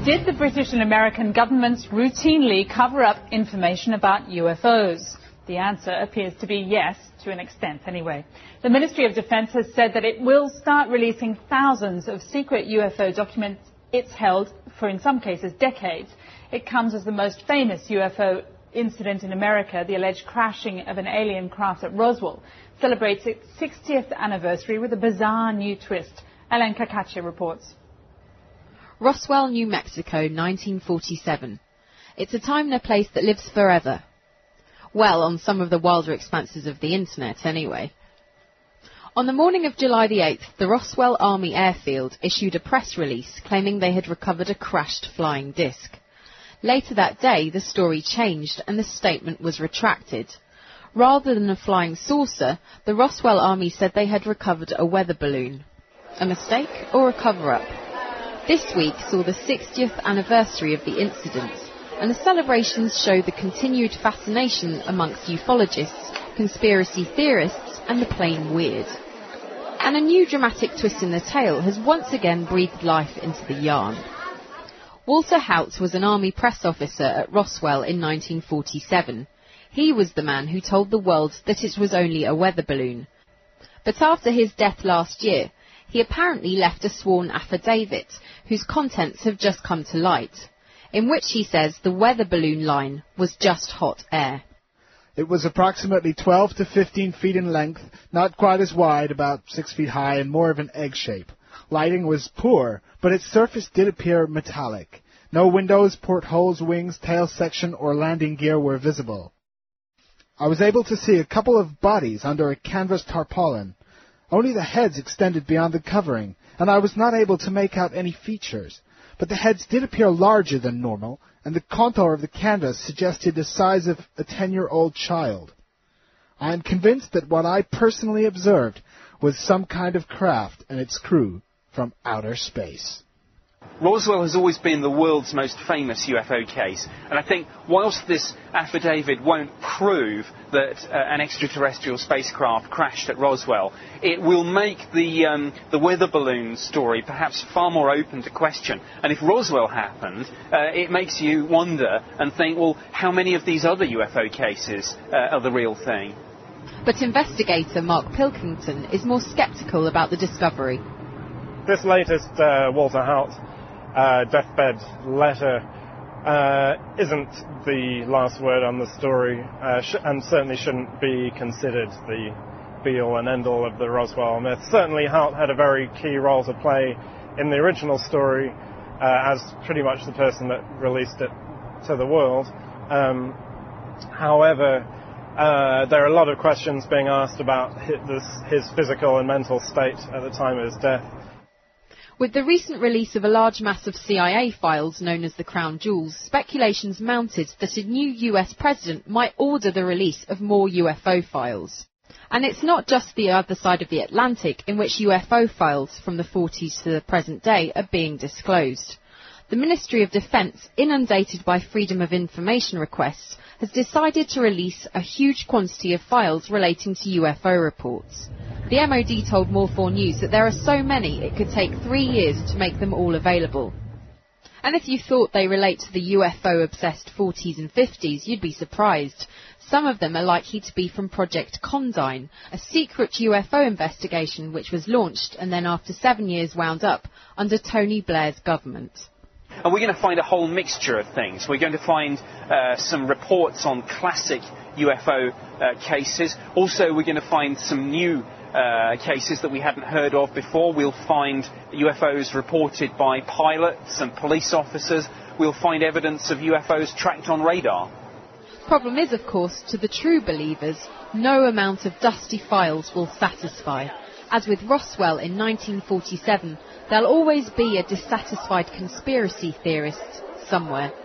Did the British and American governments routinely cover up information about UFOs? The answer appears to be yes, to an extent anyway. The Ministry of Defence has said that it will start releasing thousands of secret UFO documents it's held for, in some cases, decades. It comes as the most famous UFO incident in America, the alleged crashing of an alien craft at Roswell, celebrates its 60th anniversary with a bizarre new twist. Ellen Kakache reports. Roswell, New Mexico, 1947. It's a time and a place that lives forever. Well, on some of the wilder expanses of the internet, anyway. On the morning of July the 8th, the Roswell Army Airfield issued a press release claiming they had recovered a crashed flying disc. Later that day, the story changed and the statement was retracted. Rather than a flying saucer, the Roswell Army said they had recovered a weather balloon. A mistake or a cover-up? This week saw the 60th anniversary of the incident, and the celebrations show the continued fascination amongst ufologists, conspiracy theorists and the plain weird. And a new dramatic twist in the tale has once again breathed life into the yarn. Walter Haut was an army press officer at Roswell in 1947. He was the man who told the world that it was only a weather balloon. But after his death last year, he apparently left a sworn affidavit, whose contents have just come to light, in which he says the weather balloon line was just hot air. It was approximately 12 to 15 feet in length, not quite as wide, about 6 feet high, and more of an egg shape. Lighting was poor, but its surface did appear metallic. No windows, portholes, wings, tail section, or landing gear were visible. I was able to see a couple of bodies under a canvas tarpaulin. Only the heads extended beyond the covering, and I was not able to make out any features. But the heads did appear larger than normal, and the contour of the canvas suggested the size of a 10-year-old child. I am convinced that what I personally observed was some kind of craft and its crew from outer space. Roswell has always been the world's most famous UFO case, and I think whilst this affidavit won't prove that an extraterrestrial spacecraft crashed at Roswell, it will make the weather balloon story perhaps far more open to question. And if Roswell happened, it makes you wonder and think, well, how many of these other UFO cases are the real thing? But investigator Mark Pilkington is more sceptical about the discovery. This latest Walter Haut deathbed letter isn't the last word on the story, and certainly shouldn't be considered the be-all and end-all of the Roswell myth. Certainly Haut had a very key role to play in the original story, as pretty much the person that released it to the world. However, there are a lot of questions being asked about his physical and mental state at the time of his death. With the recent release of a large mass of CIA files known as the Crown Jewels, speculations mounted that a new US president might order the release of more UFO files. And it's not just the other side of the Atlantic in which UFO files from the 40s to the present day are being disclosed. The Ministry of Defence, inundated by Freedom of Information requests, has decided to release a huge quantity of files relating to UFO reports. The MOD told More 4 News that there are so many it could take 3 years to make them all available. And if you thought they relate to the UFO-obsessed 40s and 50s, you'd be surprised. Some of them are likely to be from Project Condign, a secret UFO investigation which was launched and then after 7 years wound up under Tony Blair's government. And we're going to find a whole mixture of things. We're going to find some reports on classic UFO cases. Also, we're going to find some new cases that we hadn't heard of before. We'll find UFOs reported by pilots and police officers. We'll find evidence of UFOs tracked on radar. Problem is, of course, to the true believers, no amount of dusty files will satisfy. As with Roswell in 1947, there'll always be a dissatisfied conspiracy theorist somewhere.